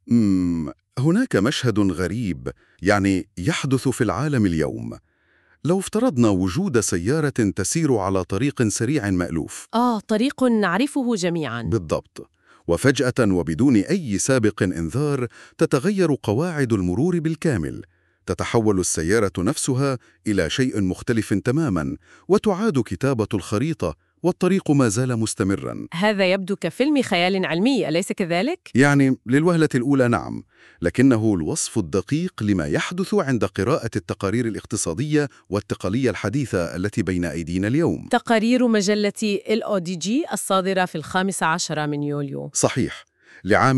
هناك مشهد غريب يحدث في العالم اليوم. لو افترضنا وجود سيارة تسير على طريق سريع مألوف. طريق نعرفه جميعاً. بالضبط. وفجأة وبدون أي سابق إنذار تتغير قواعد المرور بالكامل. تتحول السيارة نفسها إلى شيء مختلف تماماً، وتعاد كتابة الخريطة، والطريق ما زال مستمراً. هذا يبدو كفيلم خيال علمي، أليس كذلك؟ للوهلة الأولى نعم، لكنه الوصف الدقيق لما يحدث عند قراءة التقارير الاقتصادية والتقنية الحديثة التي بين أيدينا اليوم. تقارير مجلة LODG الصادرة في 15 من يوليو. صحيح، لعام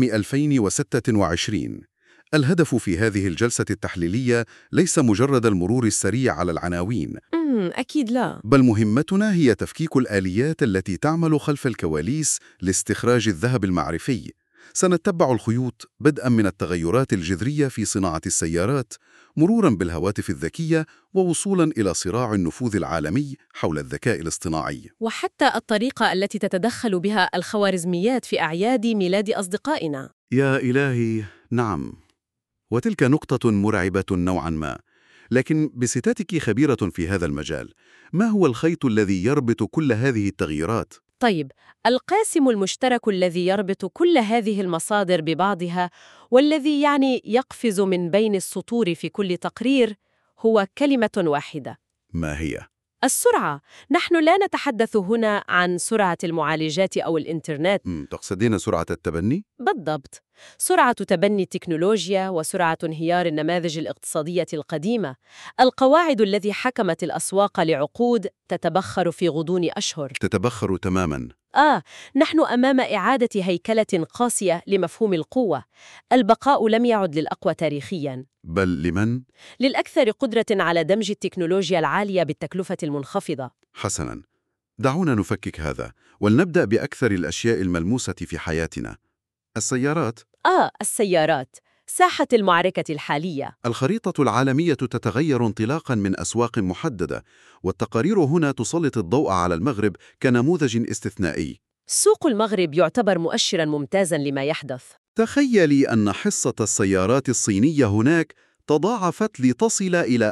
2026. الهدف في هذه الجلسة التحليلية ليس مجرد المرور السريع على العناوين. أكيد لا. بل مهمتنا هي تفكيك الآليات التي تعمل خلف الكواليس لاستخراج الذهب المعرفي. سنتبع الخيوط بدءاً من التغيرات الجذرية في صناعة السيارات، مروراً بالهواتف الذكية، ووصولاً إلى صراع النفوذ العالمي حول الذكاء الاصطناعي. وحتى الطريقة التي تتدخل بها الخوارزميات في أعياد ميلاد أصدقائنا. يا إلهي، نعم. وتلك نقطة مرعبة نوعاً ما. لكن بصفتك خبيرة في هذا المجال، ما هو الخيط الذي يربط كل هذه التغييرات؟ طيب، القاسم المشترك الذي يربط كل هذه المصادر ببعضها، والذي يقفز من بين السطور في كل تقرير، هو كلمة واحدة. ما هي؟ السرعة. نحن لا نتحدث هنا عن سرعة المعالجات أو الإنترنت. تقصدين سرعة التبني؟ بالضبط. سرعة تبني التكنولوجيا وسرعة انهيار النماذج الاقتصادية القديمة. القواعد التي حكمت الأسواق لعقود تتبخر في غضون أشهر. تتبخر تماماً. نحن أمام إعادة هيكلة قاسية لمفهوم القوة. البقاء لم يعد للأقوى تاريخياً، بل لمن؟ للأكثر قدرة على دمج التكنولوجيا العالية بالتكلفة المنخفضة. حسناً، دعونا نفكك هذا، ولنبدأ بأكثر الأشياء الملموسة في حياتنا. السيارات. السيارات، ساحة المعركة الحالية. الخريطة العالمية تتغير انطلاقاً من أسواق محددة، والتقارير هنا تسلط الضوء على المغرب كنموذج استثنائي. سوق المغرب يعتبر مؤشراً ممتازاً لما يحدث. تخيلي أن حصة السيارات الصينية هناك تضاعفت لتصل إلى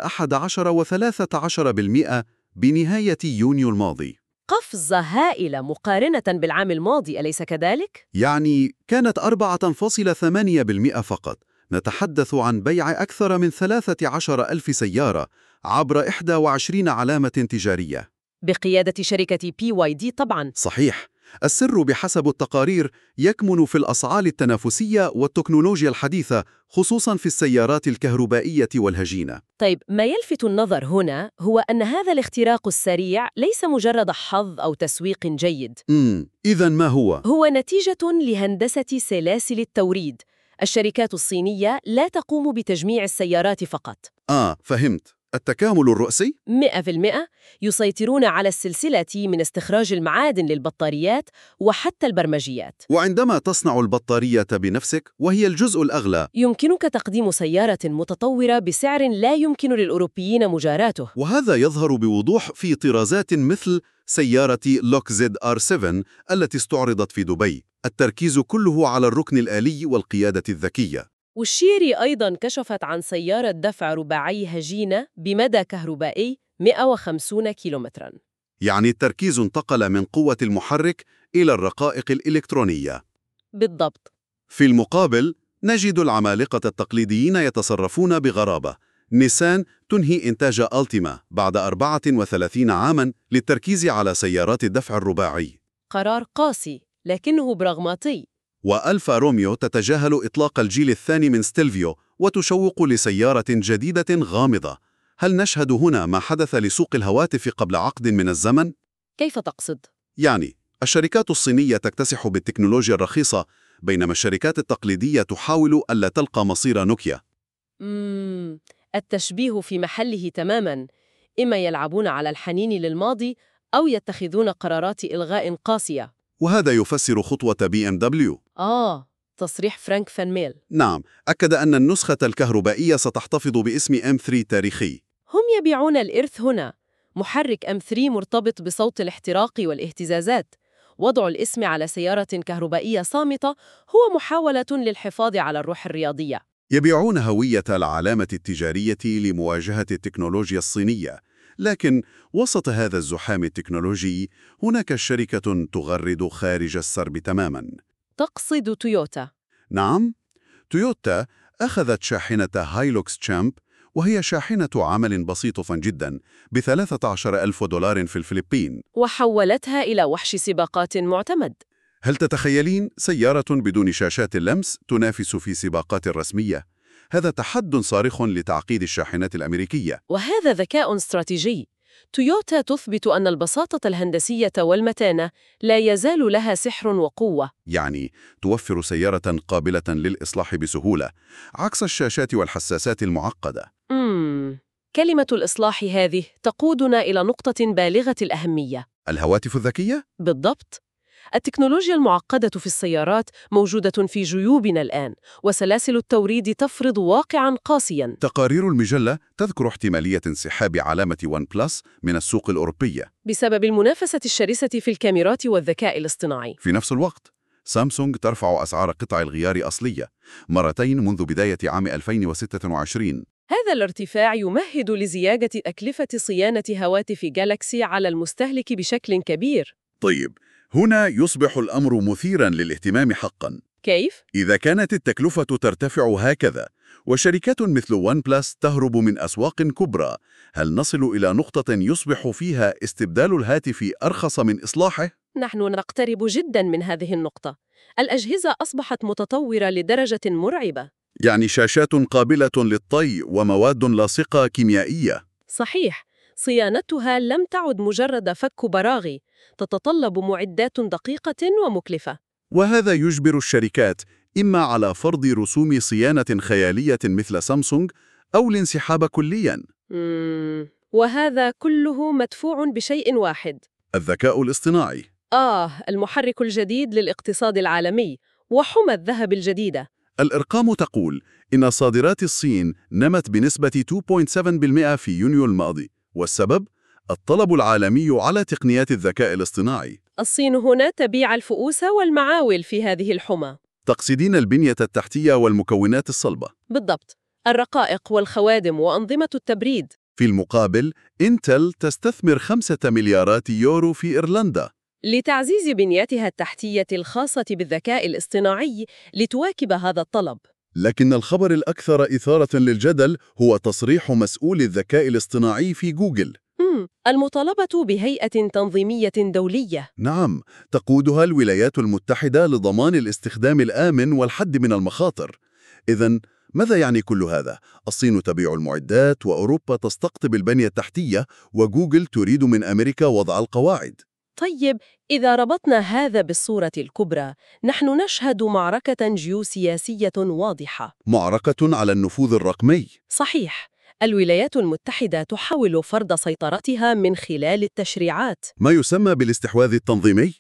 11.13% بنهاية يونيو الماضي. قفزة هائلة مقارنة بالعام الماضي، أليس كذلك؟ كانت 4.8% فقط. نتحدث عن بيع أكثر من 13,000 سيارة عبر 21 علامة تجارية بقيادة شركة BYD طبعاً. صحيح. السر بحسب التقارير يكمن في الأسعار التنافسية والتكنولوجيا الحديثة، خصوصاً في السيارات الكهربائية والهجينة. طيب، ما يلفت النظر هنا هو أن هذا الاختراق السريع ليس مجرد حظ أو تسويق جيد. إذن ما هو؟ هو نتيجة لهندسة سلاسل التوريد. الشركات الصينية لا تقوم بتجميع السيارات فقط. فهمت. التكامل الرأسي؟ 100%. يسيطرون على السلسلة من استخراج المعادن للبطاريات وحتى البرمجيات. وعندما تصنع البطارية بنفسك وهي الجزء الأغلى، يمكنك تقديم سيارة متطورة بسعر لا يمكن للأوروبيين مجاراته. وهذا يظهر بوضوح في طرازات مثل سيارة لوكزيد R7 التي استعرضت في دبي. التركيز كله على الركن الآلي والقيادة الذكية. والشيري أيضاً كشفت عن سيارة دفع رباعي هجينة بمدى كهربائي 150 كيلومتراً. التركيز انتقل من قوة المحرك إلى الرقائق الإلكترونية. بالضبط. في المقابل، نجد العمالقة التقليديين يتصرفون بغرابة. نيسان تنهي إنتاج ألتيما بعد 34 عاماً للتركيز على سيارات الدفع الرباعي. قرار قاسي لكنه براغماتي. وألفا روميو تتجاهل إطلاق الجيل الثاني من ستيلفيو وتشوق لسيارة جديدة غامضة. هل نشهد هنا ما حدث لسوق الهواتف قبل عقد من الزمن؟ كيف تقصد؟ الشركات الصينية تكتسح بالتكنولوجيا الرخيصة، بينما الشركات التقليدية تحاول ألا تلقى مصير نوكيا. التشبيه في محله تماماً. إما يلعبون على الحنين للماضي أو يتخذون قرارات إلغاء قاسية. وهذا يفسر خطوة BMW. تصريح فرانك فان ميل. نعم، أكد أن النسخة الكهربائية ستحتفظ باسم M3 تاريخي. هم يبيعون الإرث هنا. محرك M3 مرتبط بصوت الاحتراق والاهتزازات، وضع الاسم على سيارة كهربائية صامتة هو محاولة للحفاظ على الروح الرياضية. يبيعون هوية العلامة التجارية لمواجهة التكنولوجيا الصينية، لكن وسط هذا الزحام التكنولوجي هناك شركة تغرد خارج السرب تماماً. تقصد تويوتا؟ نعم، تويوتا أخذت شاحنة هايلوكس تشامب، وهي شاحنة عمل بسيطة جدا ب$13,000 في الفلبين، وحولتها إلى وحش سباقات معتمد. هل تتخيلين سيارة بدون شاشات اللمس تنافس في سباقات رسمية؟ هذا تحد صارخ لتعقيد الشاحنات الأمريكية. وهذا ذكاء استراتيجي. تويوتا تثبت أن البساطة الهندسية والمتانة لا يزال لها سحر وقوة. يعني توفر سيارة قابلة للإصلاح بسهولة، عكس الشاشات والحساسات المعقدة. كلمة الإصلاح هذه تقودنا إلى نقطة بالغة الأهمية. الهواتف الذكية؟ بالضبط. التكنولوجيا المعقدة في السيارات موجودة في جيوبنا الآن، وسلاسل التوريد تفرض واقعاً قاسياً. تقارير المجلة تذكر احتمالية انسحاب علامة ون بلس من السوق الأوروبية بسبب المنافسة الشرسة في الكاميرات والذكاء الاصطناعي. في نفس الوقت، سامسونج ترفع أسعار قطع الغيار أصلية مرتين منذ بداية عام 2026. هذا الارتفاع يمهد لزيادة تكلفة صيانة هواتف جالاكسي على المستهلك بشكل كبير. طيب، هنا يصبح الأمر مثيراً للاهتمام حقاً. كيف؟ إذا كانت التكلفة ترتفع هكذا وشركات مثل ون بلس تهرب من أسواق كبرى، هل نصل إلى نقطة يصبح فيها استبدال الهاتف أرخص من إصلاحه؟ نحن نقترب جداً من هذه النقطة. الأجهزة أصبحت متطورة لدرجة مرعبة. يعني شاشات قابلة للطي ومواد لاصقة كيميائية. صحيح. صيانتها لم تعد مجرد فك براغي، تتطلب معدات دقيقة ومكلفة. وهذا يجبر الشركات إما على فرض رسوم صيانة خيالية مثل سامسونج أو الانسحاب كلياً. وهذا كله مدفوع بشيء واحد: الذكاء الاصطناعي. المحرك الجديد للاقتصاد العالمي وحمى الذهب الجديدة. الأرقام تقول إن صادرات الصين نمت بنسبة 2.7% في يونيو الماضي، والسبب؟ الطلب العالمي على تقنيات الذكاء الاصطناعي. الصين هنا تبيع الفؤوس والمعاول في هذه الحمى. تقصدين البنية التحتية والمكونات الصلبة؟ بالضبط، الرقائق والخوادم وأنظمة التبريد. في المقابل، إنتل تستثمر 5 مليارات يورو في إيرلندا لتعزيز بنيتها التحتية الخاصة بالذكاء الاصطناعي لتواكب هذا الطلب. لكن الخبر الأكثر إثارة للجدل هو تصريح مسؤول الذكاء الاصطناعي في جوجل. المطالبة بهيئة تنظيمية دولية. نعم، تقودها الولايات المتحدة لضمان الاستخدام الآمن والحد من المخاطر. إذن ماذا يعني كل هذا؟ الصين تبيع المعدات، وأوروبا تستقطب البنية التحتية، وجوجل تريد من أمريكا وضع القواعد. طيب، إذا ربطنا هذا بالصورة الكبرى، نحن نشهد معركة جيوسياسية واضحة. معركة على النفوذ الرقمي. صحيح. الولايات المتحدة تحاول فرض سيطرتها من خلال التشريعات، ما يسمى بالاستحواذ التنظيمي.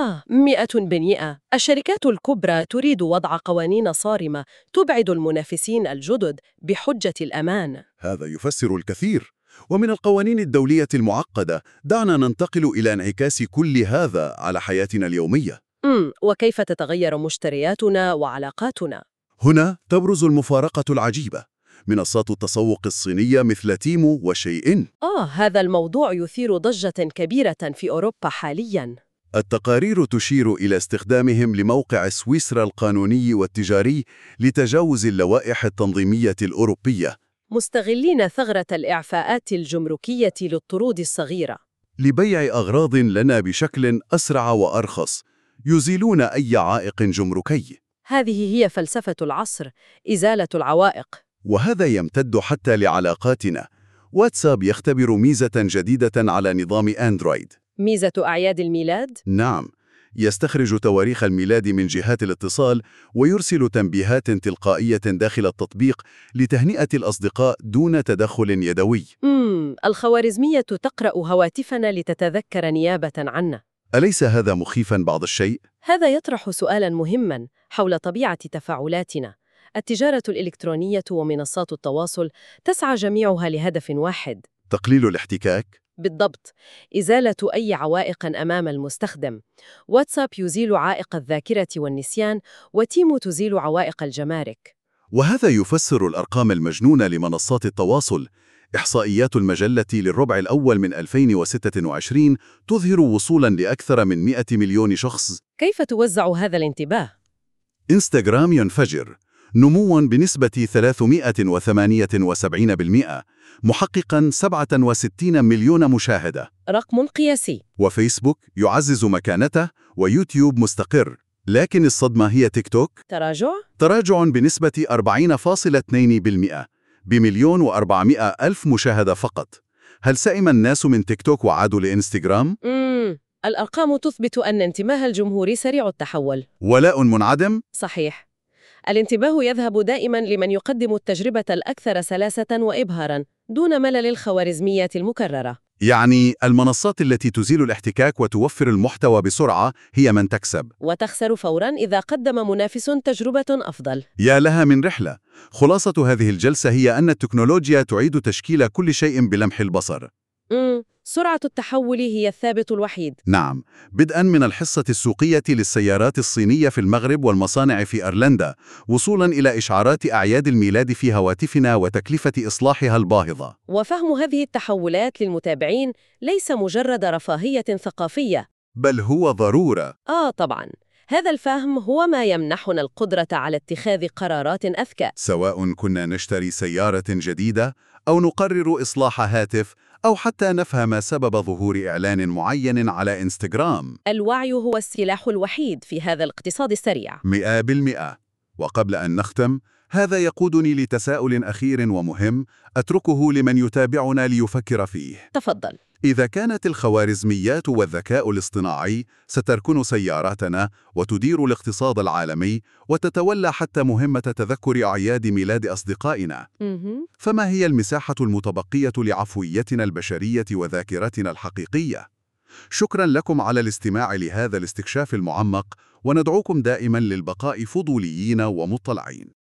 100%. الشركات الكبرى تريد وضع قوانين صارمة تبعد المنافسين الجدد بحجة الأمان. هذا يفسر الكثير. ومن القوانين الدولية المعقدة، دعنا ننتقل إلى انعكاس كل هذا على حياتنا اليومية. وكيف تتغير مشترياتنا وعلاقاتنا؟ هنا تبرز المفارقة العجيبة. منصات التسوق الصينية مثل تيمو وشيئين. هذا الموضوع يثير ضجة كبيرة في أوروبا حالياً. التقارير تشير إلى استخدامهم لموقع سويسرا القانوني والتجاري لتجاوز اللوائح التنظيمية الأوروبية، مستغلين ثغرة الإعفاءات الجمركية للطرود الصغيرة لبيع أغراض لنا بشكل أسرع وأرخص. يزيلون أي عائق جمركي. هذه هي فلسفة العصر: إزالة العوائق. وهذا يمتد حتى لعلاقاتنا. واتساب يختبر ميزة جديدة على نظام أندرويد. ميزة أعياد الميلاد؟ نعم، يستخرج تواريخ الميلاد من جهات الاتصال ويرسل تنبيهات تلقائية داخل التطبيق لتهنئة الأصدقاء دون تدخل يدوي. الخوارزمية تقرأ هواتفنا لتتذكر نيابة عنا. أليس هذا مخيفاً بعض الشيء؟ هذا يطرح سؤالاً مهماً حول طبيعة تفاعلاتنا. التجارة الإلكترونية ومنصات التواصل تسعى جميعها لهدف واحد: تقليل الاحتكاك. بالضبط، إزالة أي عوائق أمام المستخدم. واتساب يزيل عائق الذاكرة والنسيان، وتيمو تزيل عوائق الجمارك. وهذا يفسر الأرقام المجنونة لمنصات التواصل. إحصائيات المجلة للربع الأول من 2026 تظهر وصولاً لأكثر من 100 مليون شخص. كيف توزع هذا الانتباه؟ إنستغرام ينفجر، نمواً بنسبة 378%، محققاً 67 مليون مشاهدة. رقم قياسي. وفيسبوك يعزز مكانته، ويوتيوب مستقر. لكن الصدمة هي تيك توك، تراجع بنسبة 40.2%، ب1,400,000 مشاهدة فقط. هل سئم الناس من تيك توك وعادوا لإنستغرام؟ الأرقام تثبت أن انتباه الجمهور سريع التحول. ولاء منعدم؟ صحيح. الانتباه يذهب دائما لمن يقدم التجربة الأكثر سلاسة وإبهاراً دون ملل الخوارزميات المكررة. يعني المنصات التي تزيل الاحتكاك وتوفر المحتوى بسرعة هي من تكسب، وتخسر فوراً إذا قدم منافس تجربة أفضل. يا لها من رحلة. خلاصة هذه الجلسة هي أن التكنولوجيا تعيد تشكيل كل شيء بلمح البصر. سرعة التحول هي الثابت الوحيد. نعم، بدءاً من الحصة السوقية للسيارات الصينية في المغرب والمصانع في أيرلندا، وصولاً إلى إشعارات أعياد الميلاد في هواتفنا وتكلفة إصلاحها الباهظة. وفهم هذه التحولات للمتابعين ليس مجرد رفاهية ثقافية، بل هو ضرورة. طبعاً. هذا الفهم هو ما يمنحنا القدرة على اتخاذ قرارات أذكى، سواء كنا نشتري سيارة جديدة، أو نقرر إصلاح هاتف، أو حتى نفهم سبب ظهور إعلان معين على إنستغرام. الوعي هو السلاح الوحيد في هذا الاقتصاد السريع. 100%. وقبل أن نختم، هذا يقودني لتساؤل أخير ومهم أتركه لمن يتابعنا ليفكر فيه. تفضل. إذا كانت الخوارزميات والذكاء الاصطناعي ستركن سياراتنا وتدير الاقتصاد العالمي وتتولى حتى مهمة تذكر أعياد ميلاد أصدقائنا، فما هي المساحة المتبقية لعفويتنا البشرية وذاكرتنا الحقيقية؟ شكراً لكم على الاستماع لهذا الاستكشاف المعمق، وندعوكم دائماً للبقاء فضوليين ومطلعين.